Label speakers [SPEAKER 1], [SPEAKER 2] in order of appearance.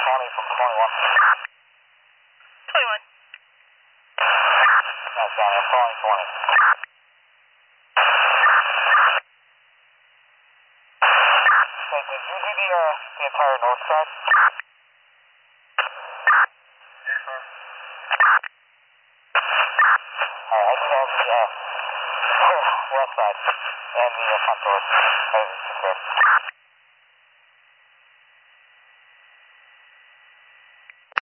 [SPEAKER 1] County from 21.
[SPEAKER 2] 21.
[SPEAKER 1] No, Johnny, I'm calling 20. Hey, did you do the entire north side?
[SPEAKER 2] Yes, sir.
[SPEAKER 1] I did all the west side and the front doors. Everything's good.